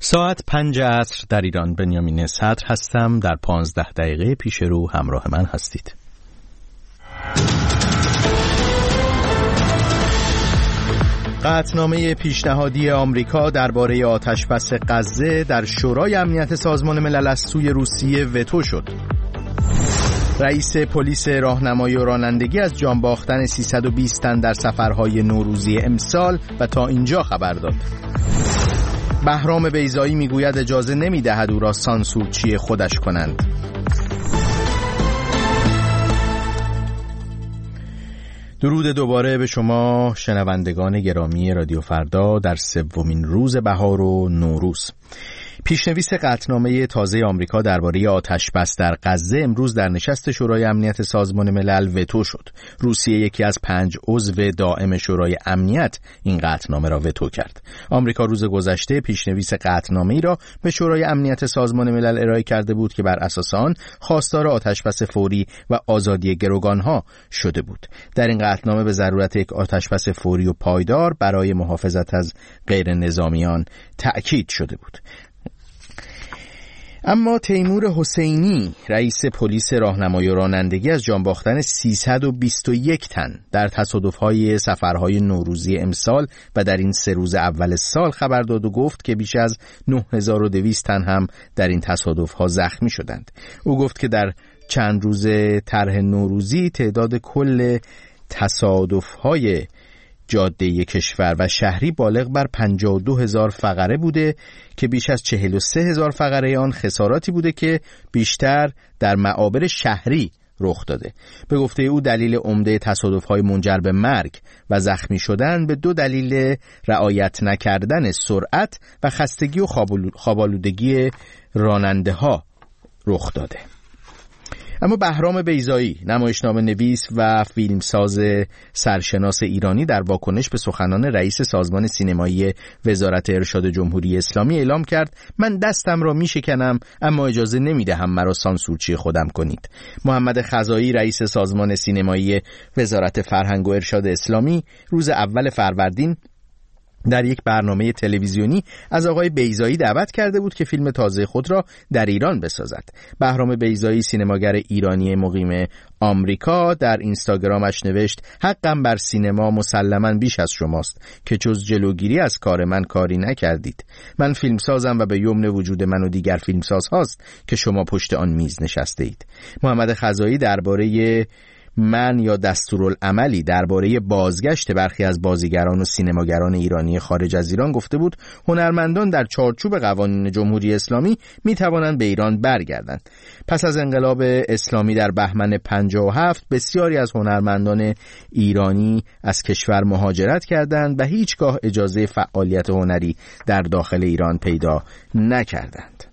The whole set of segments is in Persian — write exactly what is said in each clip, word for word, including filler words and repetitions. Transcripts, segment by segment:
ساعت پنج عصر در ایران. بنیامین صدر هستم. در پانزده دقیقه پیش رو همراه من هستید. قطعنامه پیشنهادی آمریکا درباره آتشبس غزه در شورای امنیت سازمان ملل از سوی روسیه وتو شد. رئیس پلیس راهنمایی و رانندگی از جان باختن سیصد و بیست تن در سفرهای نوروزی امسال و تا اینجا خبر داد. بهرام بیضایی میگوید اجازه نمیدهد او را سانسورچی خودش کنند. درود دوباره به شما شنوندگان گرامی رادیو فردا در سومین روز بهار و نوروز. پیشنویس قطعنامه تازه آمریکا درباره آتشبس در غزه امروز در نشست شورای امنیت سازمان ملل وتو شد. روسیه یکی از پنج عضو دائم شورای امنیت این قطعنامه را وتو کرد. آمریکا روز گذشته پیشنویس قطعنامه‌ای را به شورای امنیت سازمان ملل ارائه کرده بود که بر اساس آن خواستار آتشبس فوری و آزادی گروگانها شده بود. در این قطعنامه به ضرورت یک آتشبس فوری و پایدار برای محافظت از غیر نظامیان تأکید شده بود. اما تیمور حسینی رئیس پلیس راهنمایی و رانندگی از جان باختن سیصد و بیست و یک تن در تصادف‌های سفرهای نوروزی امسال و در این سه روز اول سال خبر داد و گفت که بیش از نه هزار و دویست تن هم در این تصادف‌ها زخمی شدند. او گفت که در چند روز طرح نوروزی تعداد کل تصادف‌های جاده کشور و شهری بالغ بر پنجاه و دو هزار فقره بوده که بیش از چهل و سه هزار فقره آن خساراتی بوده که بیشتر در معابر شهری رخ داده. به گفته او دلیل عمده تصادف‌های منجر به مرگ و زخمی شدن به دو دلیل رعایت نکردن سرعت و خستگی و خواب‌آلودگی راننده‌ها رخ داده. اما بهرام بیضایی نمایشنامه نویس و فیلمساز سرشناس ایرانی در واکنش به سخنان رئیس سازمان سینمایی وزارت ارشاد جمهوری اسلامی اعلام کرد من دستم را می شکنم اما اجازه نمی دهم مرا سانسورچی خودم کنید. محمد خزایی رئیس سازمان سینمایی وزارت فرهنگ و ارشاد اسلامی روز اول فروردین در یک برنامه تلویزیونی از آقای بیضایی دعوت کرده بود که فیلم تازه خود را در ایران بسازد. بهرام بیضایی سینماگر ایرانی مقیم آمریکا در اینستاگرامش نوشت حقم بر سینما مسلماً بیش از شماست که جز جلوگیری از کار من کاری نکردید. من فیلمسازم و به یمن وجود من و دیگر فیلمساز هاست که شما پشت آن میز نشسته اید. محمد خزایی درباره من یا دستورالعملی درباره بازگشت برخی از بازیگران و سینماگران ایرانی خارج از ایران گفته بود هنرمندان در چارچوب قوانین جمهوری اسلامی می توانند به ایران برگردند. پس از انقلاب اسلامی در بهمن پنجاه و هفت بسیاری از هنرمندان ایرانی از کشور مهاجرت کردند و هیچگاه اجازه فعالیت هنری در داخل ایران پیدا نکردند.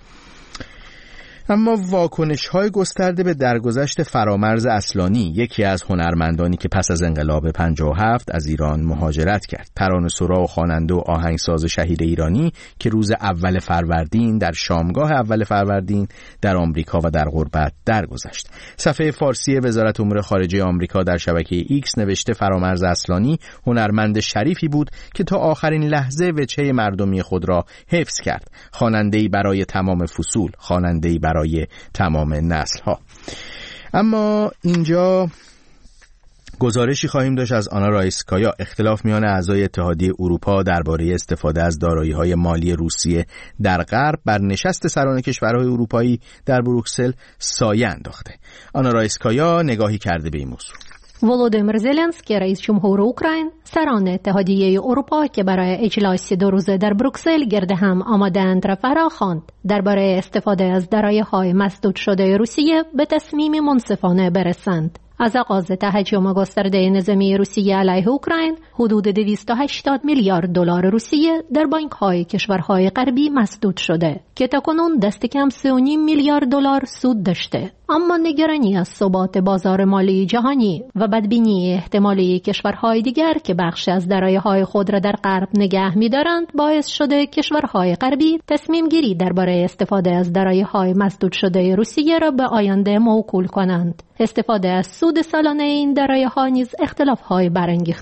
اما واکنش‌های گسترده به درگذشت فرامرز اصلانی یکی از هنرمندانی که پس از انقلاب پنجاه و هفت از ایران مهاجرت کرد، ترانه‌سرا و خواننده و آهنگساز شهیر ایرانی که روز اول فروردین در شامگاه اول فروردین در آمریکا و در غربت درگذشت. صفحه فارسی وزارت امور خارجه آمریکا در شبکه ایکس نوشته فرامرز اصلانی هنرمند شریفی بود که تا آخرین لحظه وجهه مردمی خود را حفظ کرد. خواننده‌ای برای تمام فصول، خواننده‌ای برای برای تمام نسل ها. اما اینجا گزارشی خواهیم داشت از آنا رایسکایا. اختلاف میان اعضای اتحادیه اروپا درباره استفاده از دارایی‌های مالی روسیه در غرب بر نشست سران کشورهای اروپایی در بروکسل سایه انداخته. آنا رایسکایا نگاهی کرده به این موضوع. ولودیمیر زلنسکی رئیس جمهور اوکراین سران اتحادیه اروپا که برای اجلاس دو روزه در بروکسل گرد هم آماده‌اند را فراخواند درباره استفاده از دارایی‌های مسدود شده روسیه به تصمیم منصفانه برسند. از آغاز تهاجم گسترده نظامی روسیه علیه اوکراین حدود دویست و هشتاد میلیارد دلار روسیه در بانک‌های کشورهای غربی مسدود شده که تاکنون دست کم سه و نیم میلیارد دلار سود داشته. اما نگرانی از ثبات بازار مالی جهانی و بدبینی احتمالی کشورهای دیگر که بخش از دارایی‌های خود را در غرب نگه می‌دارند باعث شده کشورهای غربی تصمیم گیری درباره استفاده از دارایی‌های مسدود شده روسیه را به آینده موکول کنند. استفاده از سود سالانه این دارایی‌ها نیز اختلاف‌های برانگیخته.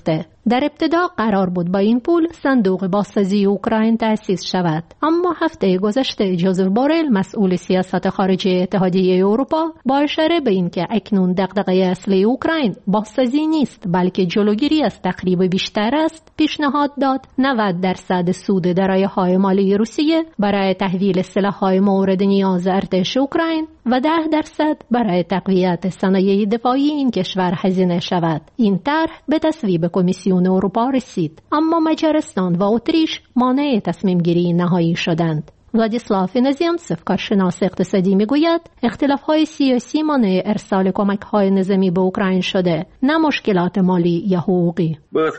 در ابتدا قرار بود با این پول صندوق بازسازی اوکراین تأسیس شود، اما هفته گذشته جوزف بورل مسئول سیاست خارجی اتحادیه اروپا با اشاره به اینکه اکنون دغدغه اصلی اوکراین بازسازی نیست بلکه جلوگیری از تخریب بیشتر است، پیشنهاد داد نود درصد سود دارایی‌های مالی روسیه برای تحویل سلاح‌های مورد نیاز ارتش اوکراین و ده درصد برای تقویت صنایع دفاعی این کشور هزینه شود. این طرح به تصویب کمیسیون اروپا رسید، اما مجارستان و اتریش مانع تصمیم گیری نهایی شدند. ولادیسلاو نزیمتسف کارشناس اقتصادی میگوید اختلاف‌های سیاسی مانع ارسال کمک‌های نظامی به اوکراین شده، نه مشکلات مالی یا حقوقی.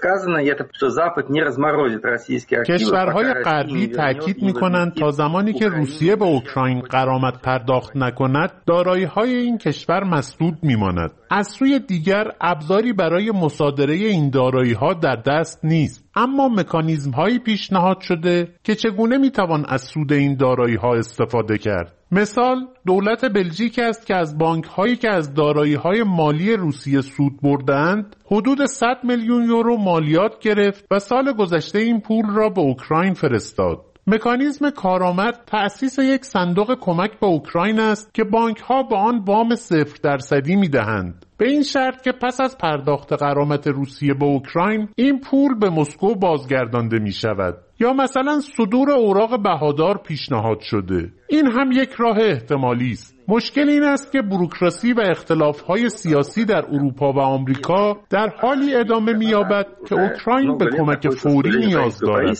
کشورهای غربی تاکید می‌کنند تا زمانی که روسیه به اوکراین غرامت پرداخت نکند، دارایی‌های این کشور مسدود می‌ماند. از سوی دیگر ابزاری برای مصادره این دارایی‌ها در دست نیست، اما مکانیزم‌هایی پیشنهاد شده که چگونه می‌توان از سود این دارایی‌ها استفاده کرد. مثال دولت بلژیک است که از بانک‌هایی که از دارایی‌های مالی روسیه سود بردند حدود صد میلیون یورو مالیات گرفت و سال گذشته این پول را به اوکراین فرستاد. مکانیزم کارآمد تأسیس یک صندوق کمک به اوکراین است که بانک‌ها به آن وام صفر درصدی می‌دهند، به این شرط که پس از پرداخت غرامت روسیه به اوکراین این پول به مسکو بازگردانده می‌شود. یا مثلا صدور اوراق بهادار پیشنهاد شده. این هم یک راه احتمالی است. مشکل این است که بوروکراسی و اختلاف‌های سیاسی در اروپا و آمریکا در حالی ادامه می‌یابد که اوکراین به کمک فوری نیاز دارد.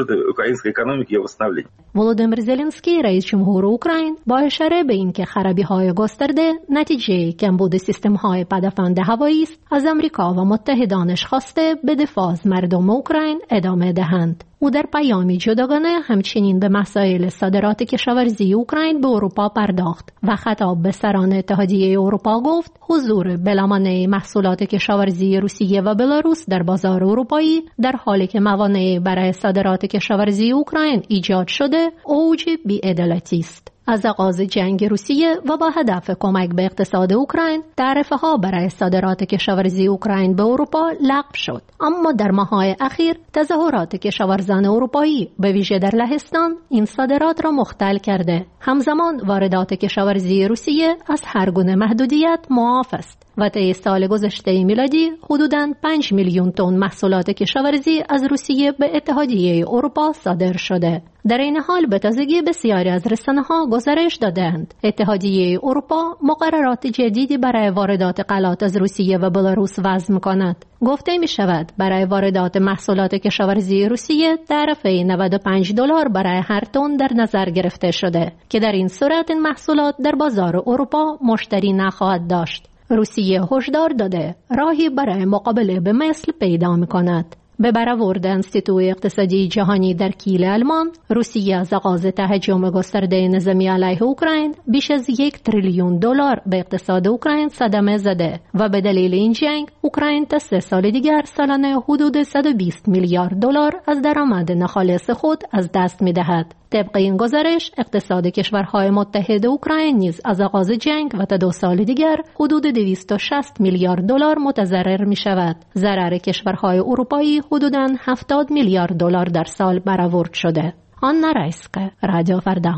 ولودیمیر زلنسکی رئیس جمهور اوکراین با اشاره به اینکه خرابی‌های گسترده نتیجه کمبود سیستم‌های پدافند هوایی است، از آمریکا و متحدانش خواسته به دفاع از مردم اوکراین ادامه دهند. او در پیامی جداگانه همچنین به مسائل صادرات کشاورزی اوکراین به اروپا پرداخت و خطاب به سران اتحادیه اروپا گفت حضور بلامانع محصولات کشاورزی روسیه و بلاروس در بازار اروپایی در حالی که موانع برای صادرات کشاورزی اوکراین ایجاد شده اوج بی‌عدالتی است. از آغاز جنگ روسیه و با هدف کمک به اقتصاد اوکراین، تعرفه‌ها برای صادرات کشاورزی اوکراین به اروپا لغو شد. اما در ماه‌های اخیر تظاهرات کشاورزان اروپایی به ویژه در لهستان این صادرات را مختل کرده. همزمان واردات کشاورزی روسیه از هر گونه محدودیت معاف است و طی سال گذشته میلادی حدوداً پنج میلیون تن محصولات کشاورزی از روسیه به اتحادیه اروپا صادر شده. در این حال به تازگی بسیاری از رسانه‌ها گزارش دادند اتحادیه اروپا مقررات جدیدی برای واردات غلات از روسیه و بلاروس وضع می‌کند. گفته می‌شود برای واردات محصولات کشاورزی روسیه تعرفه نود و پنج دلار برای هر تن در نظر گرفته شده که در این صورت این محصولات در بازار اروپا مشتری نخواهد داشت. روسیه هشدار داده راهی برای مقابله به مثل پیدا می‌کند. به برآورد انستیتو اقتصادی جهانی در کیل آلمان، روسیه از آغاز تهاجم گسترده نظامی علیه اوکراین بیش از یک تریلیون دلار به اقتصاد اوکراین صدمه زده و به دلیل این جنگ اوکراین تا سه سال دیگر سالانه حدود صد و بیست میلیارد دلار از درآمد ناخالص خود از دست می‌دهد. طبق این گزارش اقتصاد کشورهای متحد اوکراین نیز از آغاز جنگ و تا دو سال دیگر حدود دویست و شصت میلیارد دلار متضرر می شود. ضرر کشورهای اروپایی حدوداً هفتاد میلیارد دلار در سال برآورد شده. آنا رایسکه، رادیو فردا.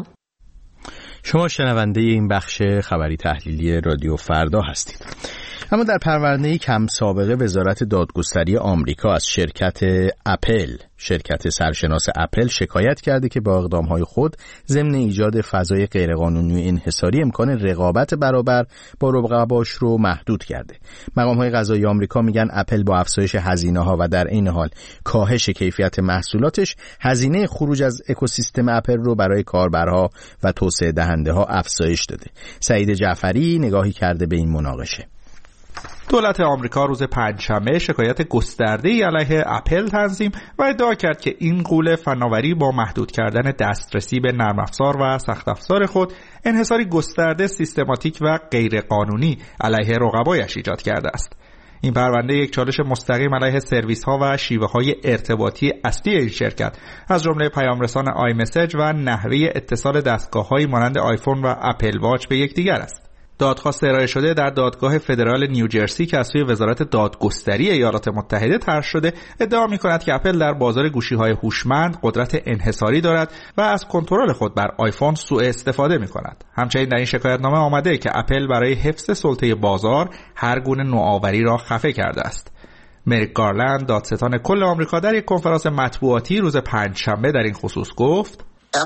شما شنونده این بخش خبری تحلیلی رادیو فردا هستید. اما در پرونده کم سابقه وزارت دادگستری آمریکا از شرکت اپل، شرکت سرشناس اپل شکایت کرده که با اقدامهای خود ضمن ایجاد فضای غیرقانونی و انحصاری امکان رقابت برابر با رقباش رو محدود کرده. مقام‌های قضایی آمریکا میگن اپل با افزایش هزینه‌ها و در عین حال کاهش کیفیت محصولاتش هزینه خروج از اکوسیستم اپل رو برای کاربرها و توسعه دهنده‌ها افزایش داده. سعید جعفری نگاهی کرده به این مناقشه. دولت آمریکا روز پنجشنبه شکایت گسترده‌ای علیه اپل تنظیم و ادعا کرد که این غول فناوری با محدود کردن دسترسی به نرم افزار و سخت افزار خود انحصاری گسترده، سیستماتیک و غیرقانونی علیه رقبایش ایجاد کرده است. این پرونده یک چالش مستقیم علیه سرویس‌ها و شیوه‌های ارتباطی اصلی این شرکت از جمله پیامرسان آی مسیج و نحوه اتصال دستگاه‌هایی مانند آیفون و اپل واچ به یکدیگر است. دادخواست ارائه شده در دادگاه فدرال نیوجرسی که از سوی وزارت دادگستری ایالات متحده طرح شده ادعا می‌کند که اپل در بازار گوشی‌های هوشمند قدرت انحصاری دارد و از کنترل خود بر آیفون سوء استفاده می‌کند. همچنین در این شکایتنامه آمده که اپل برای حفظ سلطه بازار هر گونه نوآوری را خفه کرده است. مریک گارلند دادستان کل آمریکا در یک کنفرانس مطبوعاتی روز پنجشنبه در این خصوص گفت: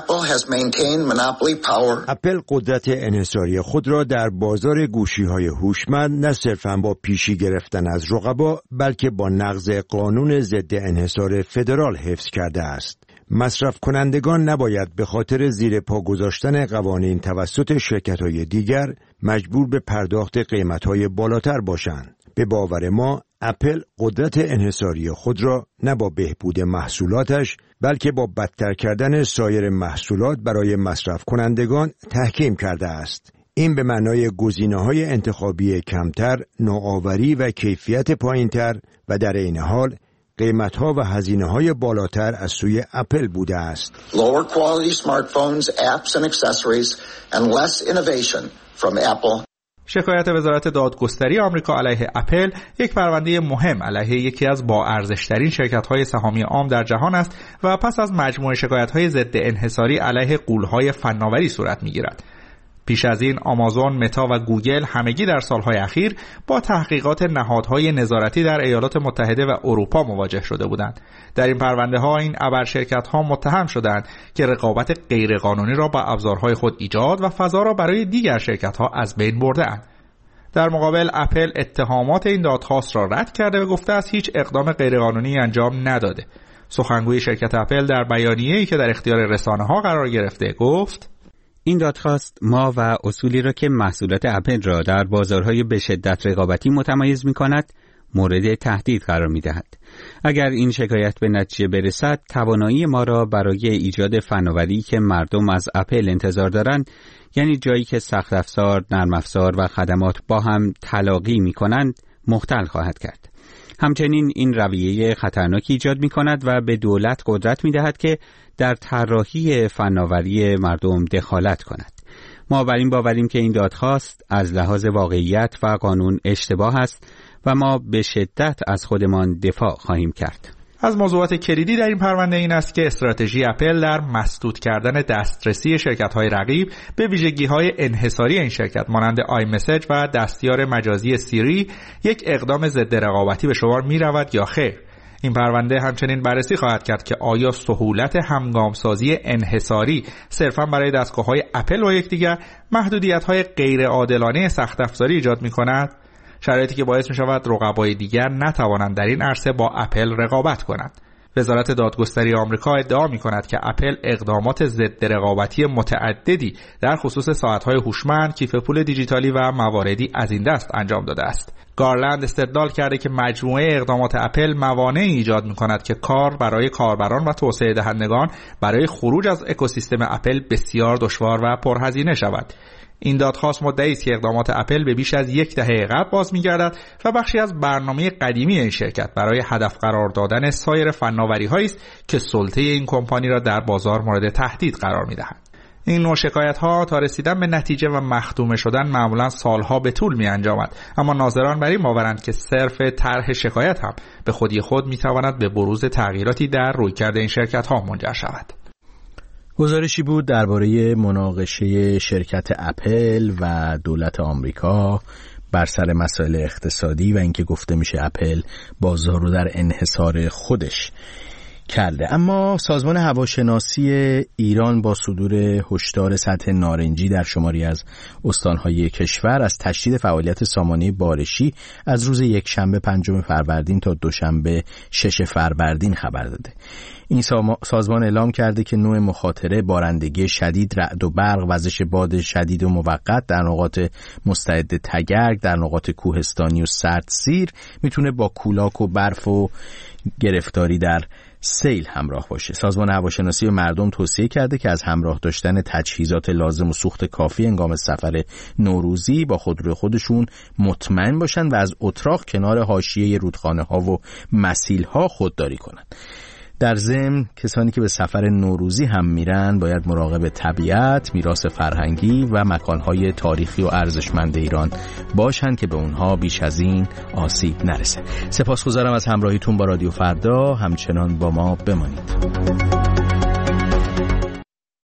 اپل قدرت انحصاری خود را در بازار گوشی‌های هوشمند نه صرفاً با پیشی گرفتن از رقبا بلکه با نقض قانون ضد انحصار فدرال حفظ کرده است. مصرف کنندگان نباید به خاطر زیر پا گذاشتن قوانین توسط شرکت‌های دیگر مجبور به پرداخت قیمت‌های بالاتر باشند. به باور ما اپل قدرت انحصاری خود را نه با بهبود محصولاتش بلکه با بدتر کردن سایر محصولات برای مصرف کنندگان تحکیم کرده است. این به معنای گزینه‌های انتخابی کمتر، نوآوری و کیفیت پایین‌تر و در عین حال قیمت‌ها و هزینه‌های بالاتر از سوی اپل بوده است. Lower quality smartphones, apps and accessories and less innovation from Apple. شکایت وزارت دادگستری آمریکا علیه اپل یک پرونده مهم علیه یکی از با ارزش‌ترین شرکت‌های سهامی عام در جهان است و پس از مجموعه شکایت‌های ضد انحصاری علیه غول‌های فناوری صورت می‌گیرد. پیش از این آمازون، متا و گوگل همگی در سالهای اخیر با تحقیقات نهادهای نظارتی در ایالات متحده و اروپا مواجه شده بودند. در این پرونده ها این ابر شرکت ها متهم شدند که رقابت غیرقانونی را با ابزارهای خود ایجاد و فضا را برای دیگر شرکت ها از بین برده‌اند. در مقابل اپل اتهامات این دادخواست را رد کرده و گفته است هیچ اقدام غیرقانونی انجام نداده. سخنگوی شرکت اپل در بیانیه‌ای که در اختیار رسانه‌ها قرار گرفته گفت: این دادخواست ما و اصولی را که محصولات اپل را در بازارهای به شدت رقابتی متمایز می‌کند مورد تهدید قرار می‌دهد. اگر این شکایت به نتیجه برسد، توانایی ما را برای ایجاد فناوری که مردم از اپل انتظار دارند، یعنی جایی که سخت افزار، نرم افزار و خدمات با هم تلاقی می‌کنند، مختل خواهد کرد. همچنین این رویه خطرناکی ایجاد می‌کند و به دولت قدرت می‌دهد که در طراحی فناوری مردم دخالت کند. ما بر این باوریم که این دادخواست از لحاظ واقعیت و قانون اشتباه است و ما به شدت از خودمان دفاع خواهیم کرد. از موضوعات کلیدی در این پرونده این است که استراتژی اپل در مسدود کردن دسترسی شرکت‌های رقیب به ویژگی‌های انحصاری این شرکت مانند آی مسیج و دستیار مجازی سیری یک اقدام ضد رقابتی به شمار می‌رود یا خیر. این پرونده همچنین بررسی خواهد کرد که آیا سهولت همگامسازی انحصاری صرفاً برای دستگاه‌های اپل و یکدیگر محدودیت‌های غیر عادلانه سخت افزاری ایجاد می‌کند، شرایطی که باعث می‌شود رقبای دیگر نتوانند در این عرصه با اپل رقابت کنند. وزارت دادگستری آمریکا ادعا می‌کند که اپل اقدامات ضد رقابتی متعددی در خصوص ساعت‌های هوشمند، کیف پول دیجیتالی و مواردی از این دست انجام داده است. گارلند استدلال کرده که مجموعه اقدامات اپل موانعی ایجاد می‌کند که کار برای کاربران و توسعه دهندگان برای خروج از اکوسیستم اپل بسیار دشوار و پرهزینه شود. این دادخواست مدعی است که اقدامات اپل به بیش از یک دهه قبل باز می‌گردد و بخشی از برنامه قدیمی این شرکت برای هدف قرار دادن سایر فناوری‌هایی است که سلطه این کمپانی را در بازار مورد تهدید قرار می‌دهد. این نوع شکایت‌ها تا رسیدن به نتیجه و مختومه شدن معمولاً سالها به طول می‌انجامد، اما ناظران بر این باورند که صرف طرح شکایت هم به خودی خود می‌تواند به بروز تغییراتی در رویکرد این شرکت‌ها منجر شود. گزارشی بود درباره مناقشه شرکت اپل و دولت آمریکا بر سر مسائل اقتصادی و اینکه گفته میشه اپل بازار رو در انحصار خودش کرده. اما سازمان هواشناسی ایران با صدور هشدار سطح نارنجی در شماری از استانهای کشور از تشدید فعالیت سامانه بارشی از روز یکشنبه پنجم فروردین تا دوشنبه شش فروردین خبر داده. این سازمان اعلام کرده که نوع مخاطره بارندگی شدید، رعد و برق، وزش باد شدید و موقت در نقاط مستعد تگرگ، در نقاط کوهستانی و سردسیر میتونه با کولاک و برف و گرفتاری در سیل همراه باشه. سازمان هواشناسی به مردم توصیه کرده که از همراه داشتن تجهیزات لازم و سوخت کافی هنگام سفر نوروزی با خودروی خودشون مطمئن باشن و از اتراق کنار حاشیه رودخانه ها و مسیل ها خودداری کنند. در ضمن کسانی که به سفر نوروزی هم میرن باید مراقب طبیعت، میراث فرهنگی و مکانهای تاریخی و ارزشمند ایران باشن که به اونها بیش از این آسیب نرسه. سپاسگزارم از همراهیتون با رادیو فردا، همچنان با ما بمانید.